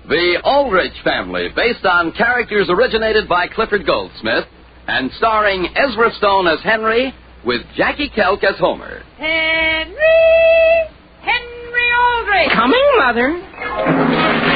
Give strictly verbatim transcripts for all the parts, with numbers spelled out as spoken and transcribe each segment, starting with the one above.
The Aldrich Family, based on characters originated by Clifford Goldsmith, and starring Ezra Stone as Henry, with Jackie Kelk as Homer. Henry! Henry Aldrich! Coming, Mother.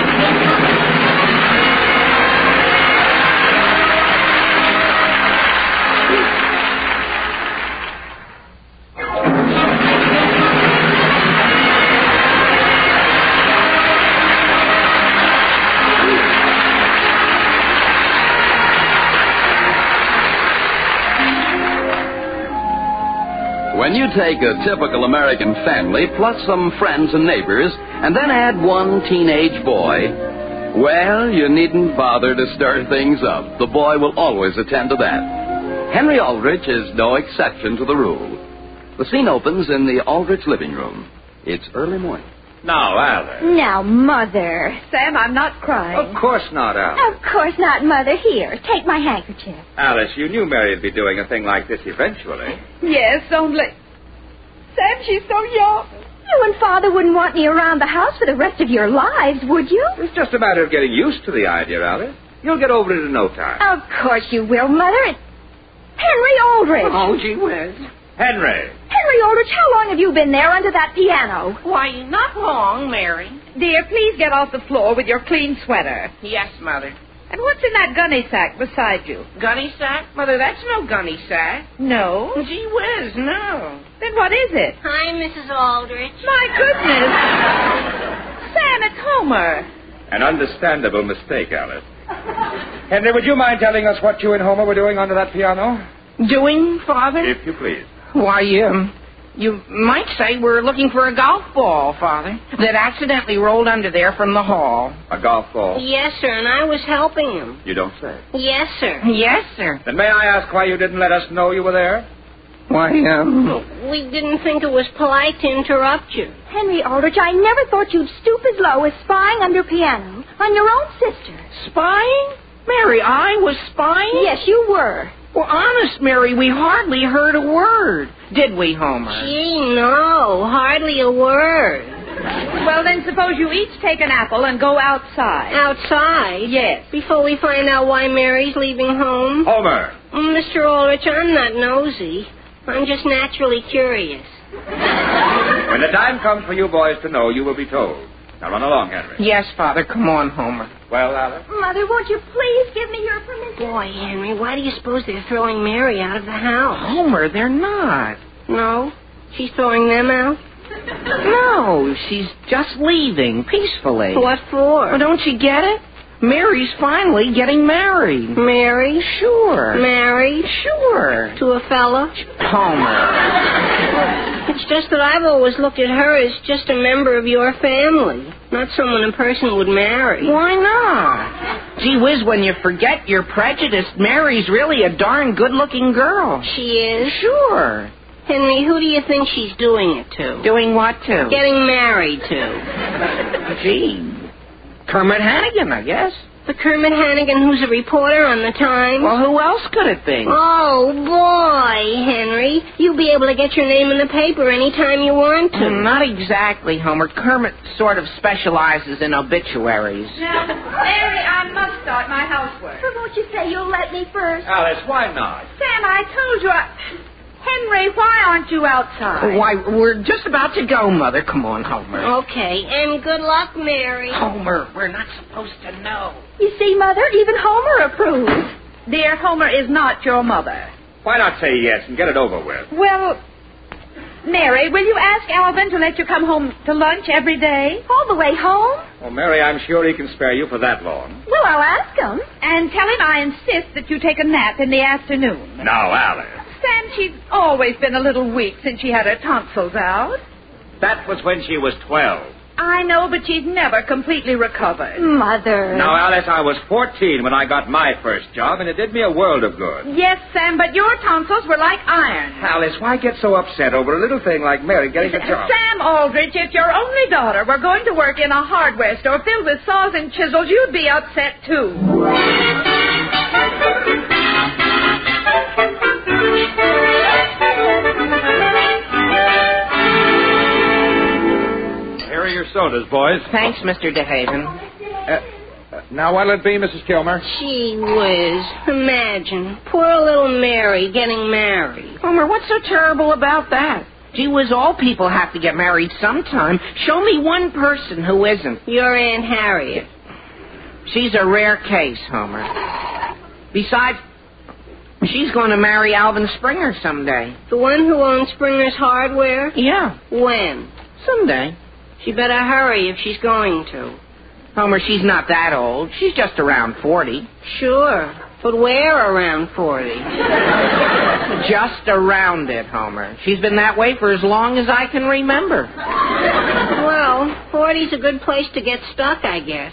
When you take a typical American family, plus some friends and neighbors, and then add one teenage boy, well, you needn't bother to stir things up. The boy will always attend to that. Henry Aldrich is no exception to the rule. The scene opens in the Aldrich living room. It's early morning. Now, Alice. Now, Mother. Sam, I'm not crying. Of course not, Alice. Of course not, Mother. Here, take my handkerchief. Alice, you knew Mary would be doing a thing like this eventually. Yes, only... Sam, she's so young. You and Father wouldn't want me around the house for the rest of your lives, would you? It's just a matter of getting used to the idea, Alice. You'll get over it in no time. Of course you will, Mother. It's Henry Aldrich. Oh, gee whiz. Henry. Henry Aldrich, how long have you been there under that piano? Why, not long, Mary. Dear, please get off the floor with your clean sweater. Yes, Mother. And what's in that gunny sack beside you? Gunny sack? Mother, that's no gunny sack. No? Gee whiz, no. Then what is it? Hi, Missus Aldrich. My goodness. Sam, it's Homer. An understandable mistake, Alice. Henry, would you mind telling us what you and Homer were doing under that piano? Doing, Father? If you please. Why, um, you might say we're looking for a golf ball, Father, that accidentally rolled under there from the hall. A golf ball? Yes, sir, and I was helping him. You don't say. Yes, sir. Yes, sir. Then may I ask why you didn't let us know you were there? Why, um... We didn't think it was polite to interrupt you. Henry Aldrich, I never thought you'd stoop as low as spying under piano on your own sister. Spying? Mary, I was spying? Yes, you were. Well, honest, Mary, we hardly heard a word. Did we, Homer? Gee, no, hardly a word. Well, then suppose you each take an apple and go outside. Outside? Yes. Before we find out why Mary's leaving home? Homer. Mister Aldrich, I'm not nosy. I'm just naturally curious. When the time comes for you boys to know, you will be told. Now run along, Henry. Yes, Father. Come on, Homer. Well, Alice? Mother, won't you please give me your permission? Boy, Henry, why do you suppose they're throwing Mary out of the house? Homer, they're not. No? She's throwing them out? No, she's just leaving peacefully. What for? Well, don't you get it? Mary's finally getting married. Mary? Sure. Married? Sure. To a fella? Homer. It's just that I've always looked at her as just a member of your family, not someone a person would marry. Why not? Gee whiz, when you forget you're prejudiced, Mary's really a darn good-looking girl. She is? Sure. Henry, who do you think she's doing it to? Doing what to? Getting married to. Gee, Kermit Hannigan, I guess. The Kermit Hannigan who's a reporter on the Times? Well, who else could it be? Oh, boy, Henry. You'll be able to get your name in the paper any time you want to. Mm, not exactly, Homer. Kermit sort of specializes in obituaries. Now, Mary, I must start my housework. But won't you say you'll let me first? Alice, why not? Sam, I told you I... Henry, why aren't you outside? Why, we're just about to go, Mother. Come on, Homer. Okay, and good luck, Mary. Homer, we're not supposed to know. You see, Mother, even Homer approves. Dear, Homer is not your mother. Why not say yes and get it over with? Well, Mary, will you ask Alvin to let you come home to lunch every day? All the way home? Well, Mary, I'm sure he can spare you for that long. Well, I'll ask him. And tell him I insist that you take a nap in the afternoon. Now, Alice. Sam, she's always been a little weak since she had her tonsils out. That was when she was twelve. I know, but she's never completely recovered. Mother. Now, Alice, I was fourteen when I got my first job, and it did me a world of good. Yes, Sam, but your tonsils were like iron. Alice, why get so upset over a little thing like Mary getting a job? Sam Aldrich, if your only daughter were going to work in a hardware store filled with saws and chisels, you'd be upset, too. Here are your sodas, boys. Thanks, Mister DeHaven. Uh, Now, what'll it be, Missus Kilmer? Gee whiz. Imagine. Poor little Mary getting married. Homer, what's so terrible about that? Gee whiz, all people have to get married sometime. Show me one person who isn't. Your Aunt Harriet. She's a rare case, Homer. Besides, she's going to marry Alvin Springer someday. The one who owns Springer's Hardware? Yeah, When? someday. She better hurry if she's going to. Homer, she's not that old. She's just around forty. Sure. But we're around forty. Just around it, Homer. She's been that way for as long as I can remember. Well, forty's a good place to get stuck, I guess.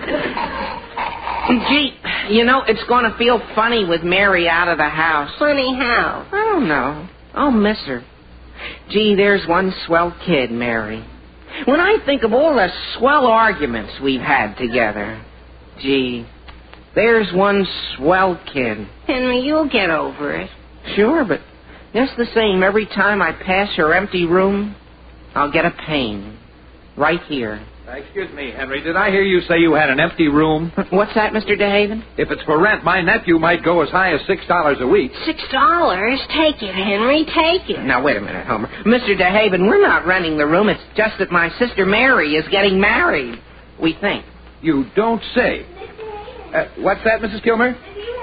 Gee, you know, it's going to feel funny with Mary out of the house. Funny how? I don't know. I'll miss her. Gee, there's one swell kid, Mary. When I think of all the swell arguments we've had together, gee, there's one swell kid. Henry, you'll get over it. Sure, but just the same, every time I pass her empty room, I'll get a pain. Right here. Uh, excuse me, Henry. Did I hear you say you had an empty room? What's that, Mister DeHaven? If it's for rent, my nephew might go as high as six dollars a week. Six dollars? Take it, Henry, take it. Now, wait a minute, Homer. Mister DeHaven, we're not renting the room. It's just that my sister Mary is getting married. We think. You don't say. Uh, what's that, Missus Kilmer?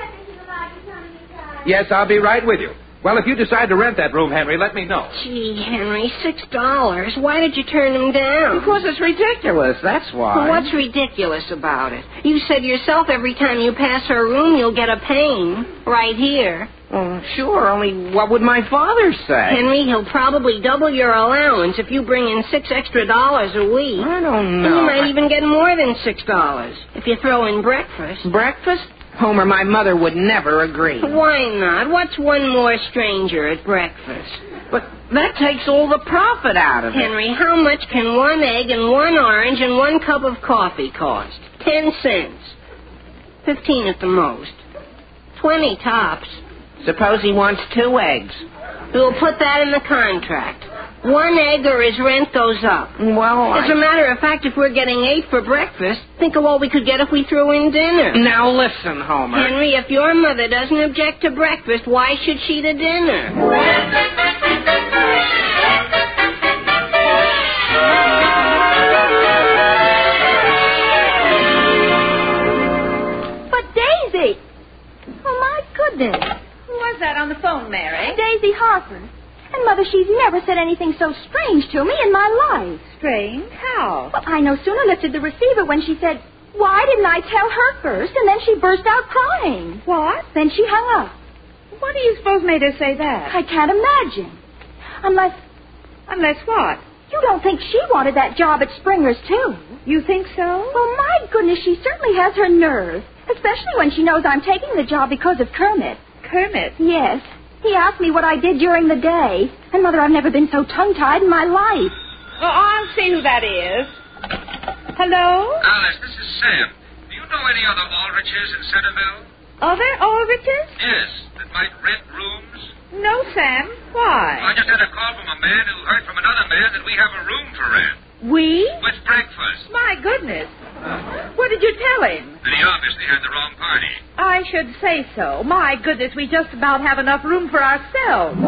Yes, I'll be right with you. Well, if you decide to rent that room, Henry, let me know. Gee, Henry, six dollars? Why did you turn him down? Because it's ridiculous, that's why. Well, what's ridiculous about it? You said yourself every time you pass her room, you'll get a pain. Right here. Well, sure, only what would my father say? Henry, he'll probably double your allowance if you bring in six extra dollars a week. I don't know. And you might even get more than six dollars if you throw in breakfast. Breakfast? Homer, my mother would never agree. Why not? What's one more stranger at breakfast? But that takes all the profit out of it. Henry, how much can one egg and one orange and one cup of coffee cost? Ten cents. Fifteen at the most. Twenty tops. Suppose he wants two eggs. We'll put that in the contract. One egg or his rent goes up. Well, As I... a matter of fact, if we're getting eight for breakfast, think of all we could get if we threw in dinner. Now listen, Homer. Henry, if your mother doesn't object to breakfast, why should she to dinner? But Daisy! Oh, my goodness. Who was that on the phone, Mary? Daisy Harper. And, Mother, she's never said anything so strange to me in my life. Strange? How? Well, I no sooner lifted the receiver when she said, why didn't I tell her first? And then she burst out crying. What? Then she hung up. What do you suppose made her say that? I can't imagine. Unless, Unless what? you don't think she wanted that job at Springer's, too. You think so? Well, my goodness, she certainly has her nerve. Especially when she knows I'm taking the job because of Kermit. Kermit? Yes. He asked me what I did during the day. And, Mother, I've never been so tongue-tied in my life. Well, I'll see who that is. Hello? Alice, this is Sam. Do you know any other Aldriches in Centerville? Other Aldriches? Yes, that might rent rooms. No, Sam. Why? I just had a call from a man who heard from another man that we have a room for rent. We? With breakfast. My goodness. What did you tell him? That he obviously had the wrong party. I should say so. My goodness, we just about have enough room for ourselves.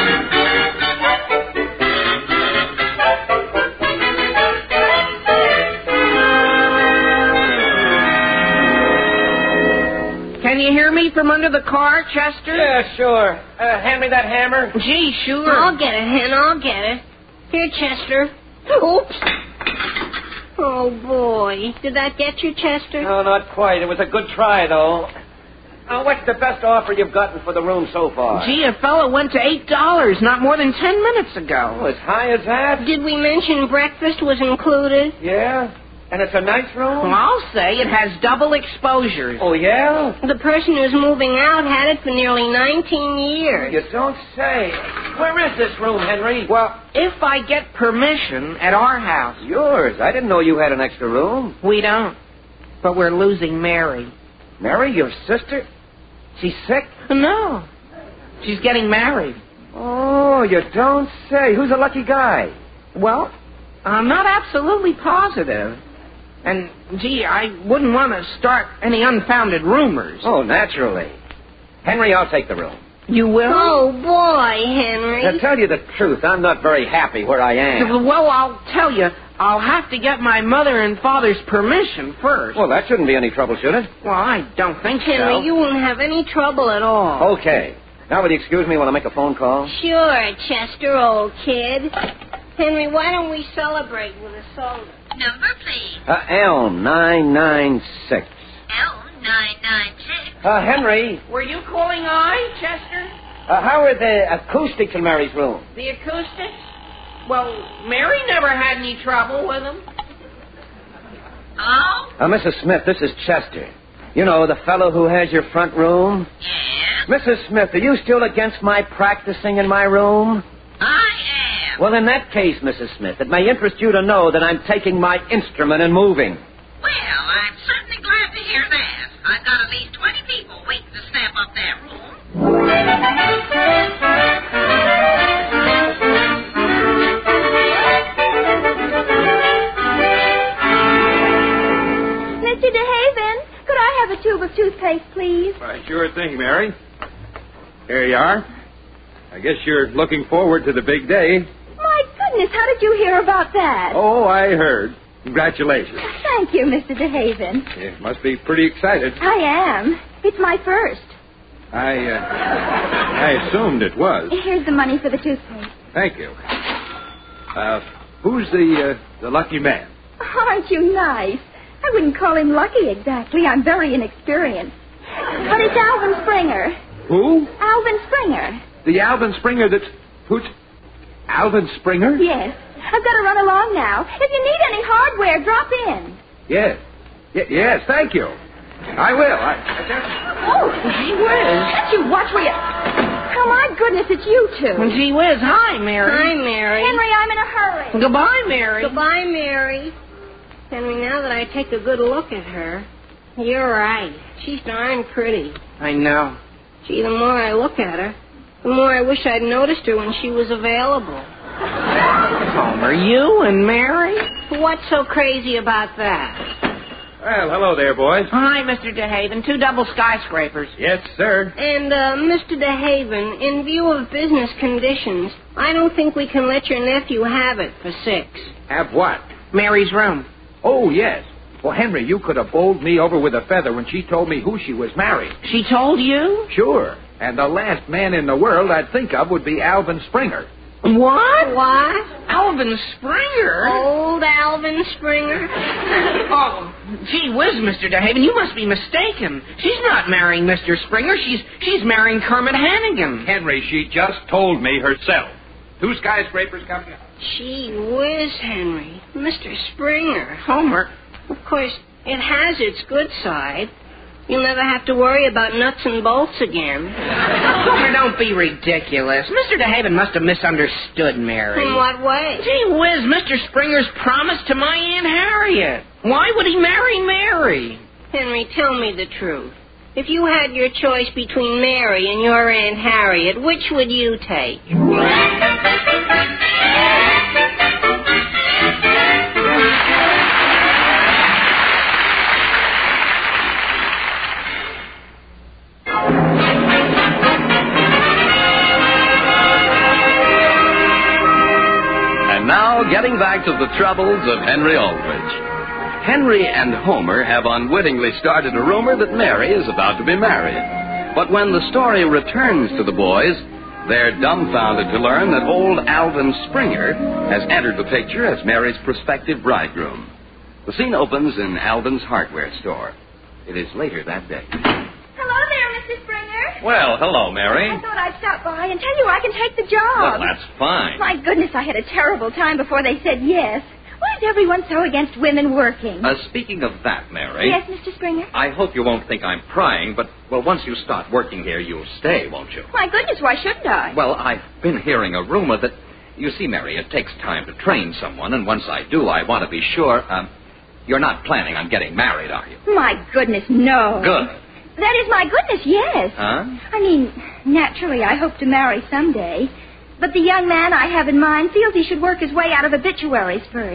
Can you hear me from under the car, Chester? Yeah, sure. Uh, hand me that hammer. Gee, sure. I'll get it, Hen, I'll get it. Here, Chester. Oops. Oh, boy. Did that get you, Chester? No, not quite. It was a good try, though. Uh, what's the best offer you've gotten for the room so far? Gee, a fellow went to eight dollars not more than ten minutes ago. Oh, as high as that? Did we mention breakfast was included? Yeah? And it's a nice room? Well, I'll say it has double exposures. Oh, yeah? The person who's moving out had it for nearly nineteen years. You don't say. Where is this room, Henry? Well, if I get permission at our house. Yours. I didn't know you had an extra room. We don't. But we're losing Mary. Mary, your sister? She's sick? No. She's getting married. Oh, you don't say. Who's a lucky guy? Well, I'm not absolutely positive. And, gee, I wouldn't want to start any unfounded rumors. Oh, naturally. Henry, I'll take the room. You will? Oh, boy, Henry. To tell you the truth, I'm not very happy where I am. Well, I'll tell you, I'll have to get my mother and father's permission first. Well, that shouldn't be any trouble, should it? Well, I don't think Henry, so. you won't have any trouble at all. Okay. Now, will you excuse me while I make a phone call? Sure, Chester, old kid. Henry, why don't we celebrate with a soda? Number, please. Uh, Elm nine nine six. Elm nine nine six. Uh, Henry, Were you calling I, Chester? uh, how are the acoustics in Mary's room? The acoustics? Well, Mary never had any trouble with them. Hello? Uh, Missus Smith, this is Chester. You know, the fellow who has your front room? Yes? Missus Smith, are you still against my practicing in my room? I am. Well, in that case, Missus Smith, it may interest you to know that I'm taking my instrument and moving. Well, I'm certainly glad to hear that. I've got at least twenty people waiting to snap up that room. Mister DeHaven, could I have a tube of toothpaste, please? Why, sure thing, Mary. Here you are. I guess you're looking forward to the big day. My goodness, how did you hear about that? Oh, I heard. Congratulations. Thank you, Mister DeHaven. You must be pretty excited. I am. It's my first. I, uh, I assumed it was. Here's the money for the toothpaste. Thank you. Uh, who's the, uh, the lucky man? Aren't you nice? I wouldn't call him lucky exactly. I'm very inexperienced. But it's Alvin Springer. Who? Alvin Springer. The Alvin Springer that's... Who's... Alvin Springer? Yes. I've got to run along now. If you need any hardware, drop in. Yes. Y- yes, thank you. I will. I, I just... Oh, gee whiz. Can't you watch where you... Oh, my goodness, it's you two. Well, gee whiz. Hi, Mary. Hi, Mary. Henry, I'm in a hurry. Goodbye, Mary. Goodbye, Mary. Henry, now that I take a good look at her, you're right. She's darn pretty. I know. Gee, the more I look at her, the more I wish I'd noticed her when she was available. Homer, you and Mary? What's so crazy about that? Well, hello there, boys. Hi, Mister DeHaven. Two double skyscrapers. Yes, sir. And, uh, Mister DeHaven, in view of business conditions, I don't think we can let your nephew have it for six. Have what? Mary's room. Oh, yes. Well, Henry, you could have bowled me over with a feather when she told me who she was marrying. She told you? Sure. And the last man in the world I'd think of would be Alvin Springer. What? What? Alvin Springer? Old Alvin Springer? Oh, gee whiz, Mister DeHaven, you must be mistaken. She's not marrying Mister Springer. She's she's marrying Kermit Hannigan. Henry, she just told me herself. Two skyscrapers coming up. Gee whiz, Henry. Mister Springer. Homer. Of course, it has its good side. You'll never have to worry about nuts and bolts again. Homer, don't be ridiculous. Mister DeHaven must have misunderstood Mary. In what way? Gee whiz, Mister Springer's promised to my Aunt Harriet. Why would he marry Mary? Henry, tell me the truth. If you had your choice between Mary and your Aunt Harriet, which would you take? Now, getting back to the troubles of Henry Aldrich. Henry and Homer have unwittingly started a rumor that Mary is about to be married. But when the story returns to the boys, they're dumbfounded to learn that old Alvin Springer has entered the picture as Mary's prospective bridegroom. The scene opens in Alvin's hardware store. It is later that day. Hello there, Mister Springer. Well, hello, Mary. I thought I'd stop by and tell you I can take the job. Well, that's fine. My goodness, I had a terrible time before they said yes. Why is everyone so against women working? Uh, speaking of that, Mary. Yes, Mister Springer? I hope you won't think I'm prying, but, well, once you start working here, you'll stay, won't you? My goodness, why shouldn't I? Well, I've been hearing a rumor that, you see, Mary, it takes time to train someone, and once I do, I want to be sure, um, you're not planning on getting married, are you? My goodness, no. Good. That is, my goodness, yes. Huh? I mean, naturally, I hope to marry someday. But the young man I have in mind feels he should work his way out of obituaries first.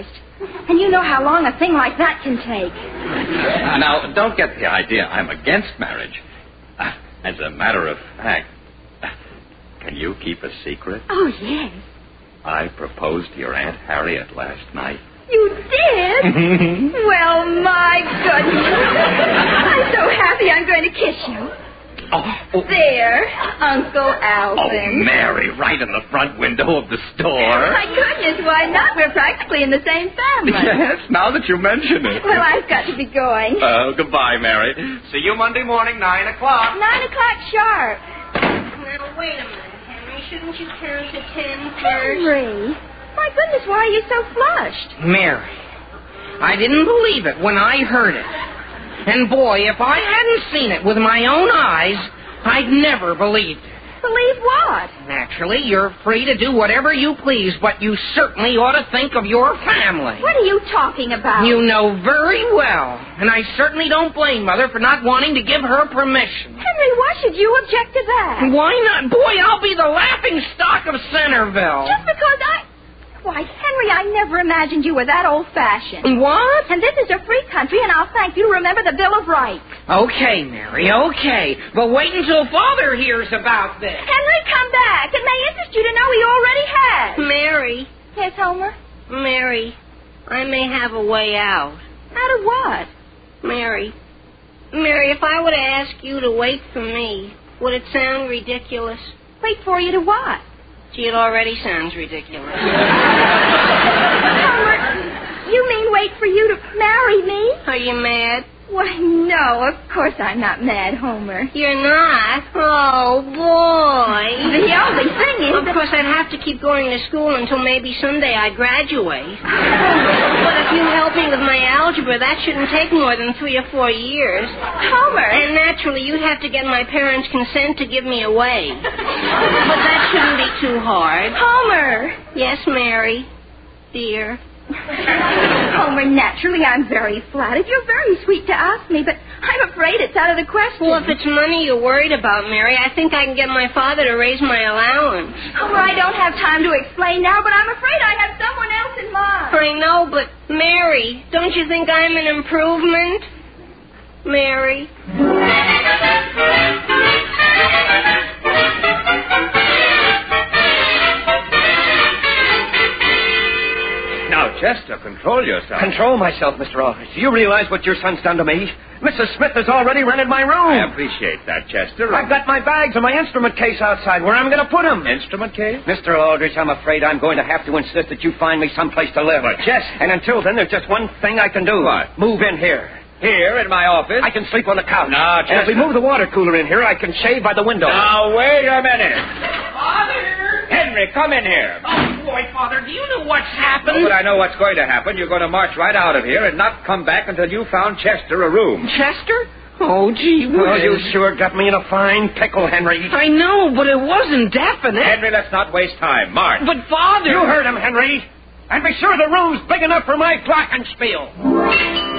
And you know how long a thing like that can take. Uh, now, don't get the idea I'm against marriage. Uh, as a matter of fact, uh, can you keep a secret? Oh, yes. I proposed to your Aunt Harriet last night. You did? Well, my goodness. I'm so happy I'm going to kiss you. Oh, oh. There, Uncle Oh, Alvin. Mary, right in the front window of the store. My goodness, why not? We're practically in the same family. Yes, now that you mention it. Well, I've got to be going. Oh, goodbye, Mary. See you Monday morning, nine o'clock. Nine o'clock sharp. Now, wait a minute, Henry. Shouldn't you count to ten first? Henry, my goodness, why are you so flushed? Mary, I didn't believe it when I heard it. And boy, if I hadn't seen it with my own eyes, I'd never believed it. Believe what? Naturally, you're free to do whatever you please, but you certainly ought to think of your family. What are you talking about? You know very well. And I certainly don't blame Mother for not wanting to give her permission. Henry, why should you object to that? Why not? Boy, I'll be the laughing stock of Centerville. Just because I... Why, Henry, I never imagined you were that old-fashioned. What? And this is a free country, and I'll thank you to remember the Bill of Rights. Okay, Mary, okay. But wait until Father hears about this. Henry, come back. It may interest you to know he already has. Mary. Yes, Homer? Mary, I may have a way out. Out of what? Mary. Mary, if I were to ask you to wait for me, would it sound ridiculous? Wait for you to what? Gee, it already sounds ridiculous. Homer, you mean wait for you to marry me? Are you mad? Why, no, of course I'm not mad, Homer. You're not? Oh, boy. The only thing is... Of course, I'd have to keep going to school until maybe someday I graduate. But if you help me with my algebra, that shouldn't take more than three or four years. Homer! And naturally, you'd have to get my parents' consent to give me away. But that shouldn't be too hard. Homer! Yes, Mary. Dear. Homer, naturally, I'm very flattered. You're very sweet to ask me, but I'm afraid it's out of the question. Well, if it's money you're worried about, Mary, I think I can get my father to raise my allowance. Homer, I don't have time to explain now, but I'm afraid I have someone else in mind. I know, but Mary, don't you think I'm an improvement? Mary. Now, Chester, control yourself. Control myself, Mister Aldrich. Do you realize what your son's done to me? Missus Smith has already rented my room. I appreciate that, Chester. I've got my bags and my instrument case outside. Where am I going to put them? Instrument case? Mister Aldrich, I'm afraid I'm going to have to insist that you find me someplace to live. But, Chester... And until then, there's just one thing I can do. What? Move in here. Here, in my office? I can sleep on the couch. No, Chester... And if we move the water cooler in here, I can shave by the window. Now, wait a minute. Father! Henry, come in here. Oh, boy, Father, do you know what's happened? Oh, but I know what's going to happen. You're going to march right out of here and not come back until you found Chester a room. Chester? Oh, gee whiz. Oh, you sure got me in a fine pickle, Henry. I know, but it wasn't definite. Henry, let's not waste time. March. But, Father... You heard him, Henry. And be sure the room's big enough for my glockenspiel.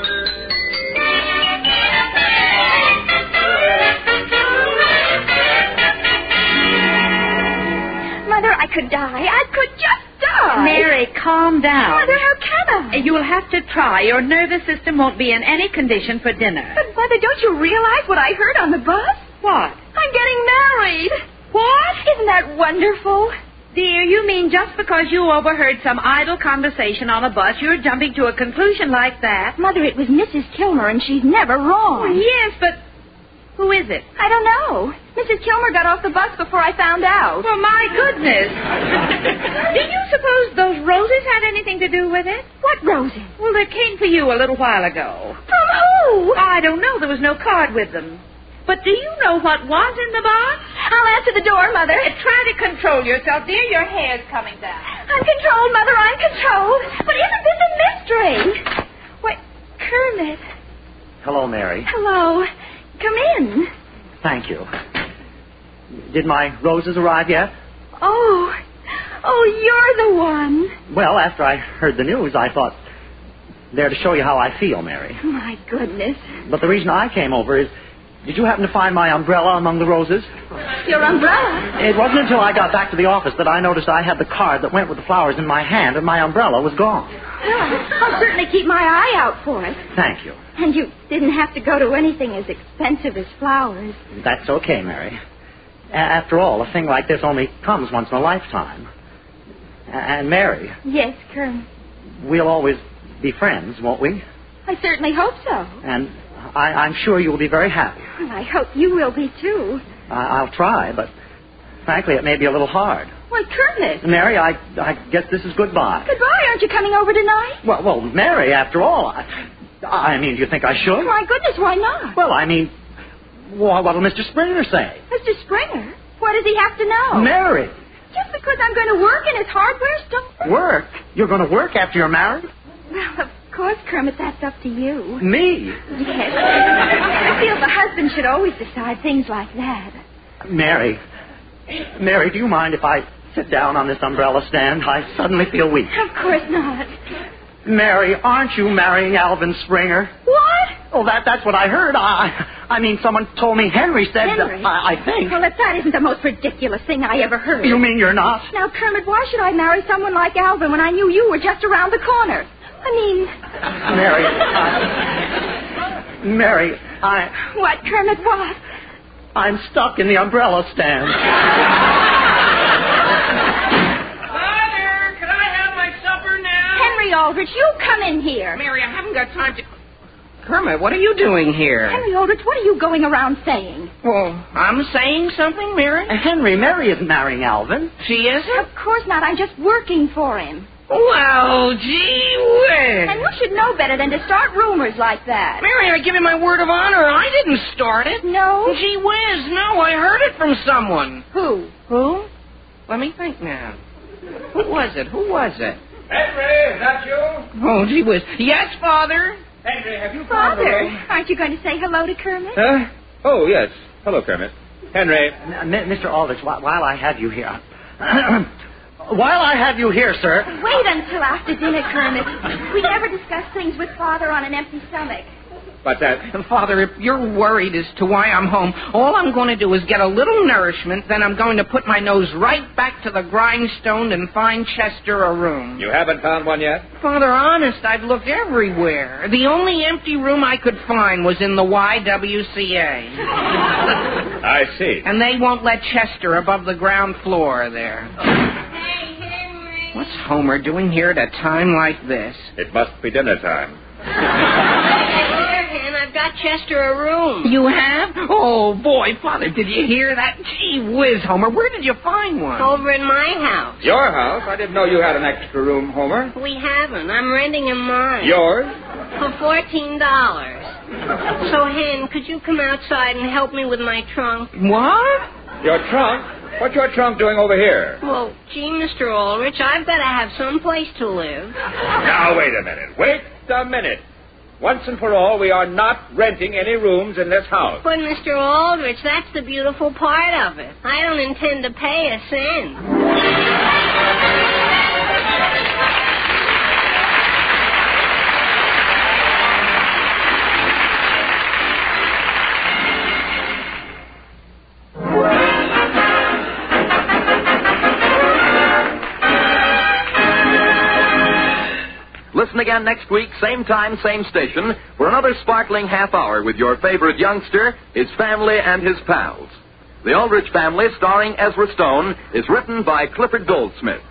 Mother, I could die. I could just die. Mary, calm down. Mother, how can I? You'll have to try. Your nervous system won't be in any condition for dinner. But, Mother, don't you realize what I heard on the bus? What? I'm getting married. What? Isn't that wonderful? Dear, you mean just because you overheard some idle conversation on a bus, you're jumping to a conclusion like that? Mother, it was Missus Kilmer, and she's never wrong. Yes, but who is it? I don't know. Missus Kilmer got off the bus before I found out. Well, my goodness. Do you suppose those roses had anything to do with it? What roses? Well, they came for you a little while ago. From who? I don't know. There was no card with them. But do you know what was in the box? I'll answer the door, Mother. Uh, try to control yourself, dear. Your hair's coming down. I'm controlled, Mother. I'm controlled. But isn't this a mystery? Why, Kermit. Hello, Mary. Hello. Come in. Thank you. Did my roses arrive yet? Oh. Oh, you're the one. Well, after I heard the news, I thought, there to show you how I feel, Mary. My goodness. But the reason I came over is did you happen to find my umbrella among the roses? Your umbrella? It wasn't until I got back to the office that I noticed I had the card that went with the flowers in my hand, and my umbrella was gone. Well, I'll certainly keep my eye out for it. Thank you. And you didn't have to go to anything as expensive as flowers. That's okay, Mary. A- After all, a thing like this only comes once in a lifetime. A- And Mary, Yes, Colonel. we'll always be friends, won't we? I certainly hope so. And I- I'm sure you'll be very happy. Well, I hope you will be, too. I- I'll try, but frankly, it may be a little hard. Why, Kermit. Mary, I, I guess this is goodbye. Goodbye. Aren't you coming over tonight? Well, well, Mary, after all, I, I mean, do you think I should? My goodness, why not? Well, I mean, wha- what'll Mister Springer say? Mister Springer? What does he have to know? Mary, Just because I'm going to work in his hardware store? work? You're going to work after you're married? Well, of course, Kermit, that's up to you. Me? Yes. I feel the husband should always decide things like that. Mary, Mary, do you mind if I sit down on this umbrella stand? I suddenly feel weak. Of course not. Mary, aren't you marrying Alvin Springer? What? Oh, that, that's what I heard. I, I mean, someone told me Henry said... Henry? I, I think. Well, if that isn't the most ridiculous thing I ever heard. You mean you're not? Now, Kermit, why should I marry someone like Alvin when I knew you were just around the corner? I mean... Mary, I... Mary, I... What, Kermit, what? I'm stuck in the umbrella stand. Mother, could I have my supper now? Henry Aldrich, you come in here. Mary, I haven't got time to... Kermit, what are you doing here? Henry Aldrich, what are you going around saying? Well, I'm saying something, Mary? Henry, Mary isn't marrying Alvin. She isn't? Of course not. I'm just working for him. Well, gee whiz. And you should know better than to start rumors like that. Mary, I give you my word of honor. I didn't start it. No? Gee whiz, no, I heard it from someone. Who? Who? Let me think now. Who was it? Who was it? Henry, is that you? Oh, gee whiz. Yes, Father. Henry, have you found the Father, room? aren't you going to say hello to Kermit? Huh? Oh, yes. Hello, Kermit. Henry. M- Mister Aldrich, wh- while I have you here... while I have you here, sir... Wait until after dinner, Kermit. We never discuss things with Father on an empty stomach. What's that? Father, if you're worried as to why I'm home, all I'm going to do is get a little nourishment, then I'm going to put my nose right back to the grindstone and find Chester a room. You haven't found one yet? Father, honest, I've looked everywhere. The only empty room I could find was in the Y W C A. I see. And they won't let Chester above the ground floor there. Hey, Henry. What's Homer doing here at a time like this? It must be dinner time. Here, Hen, I've got Chester a room. You have? Oh, boy, Father, did you hear that? Gee whiz, Homer, where did you find one? Over in my house. Your house? I didn't know you had an extra room, Homer. We haven't. I'm renting him mine. Yours? For fourteen dollars. So, Hen, could you come outside and help me with my trunk? What? Your trunk? What's your trunk doing over here? Well, gee, Mister Ulrich, I've got to have some place to live. Now, wait a minute. Wait a minute. Once and for all, we are not renting any rooms in this house. But, Mister Aldrich, that's the beautiful part of it. I don't intend to pay a cent. Listen again next week, same time, same station, for another sparkling half hour with your favorite youngster, his family, and his pals. The Aldrich Family, starring Ezra Stone, is written by Clifford Goldsmith.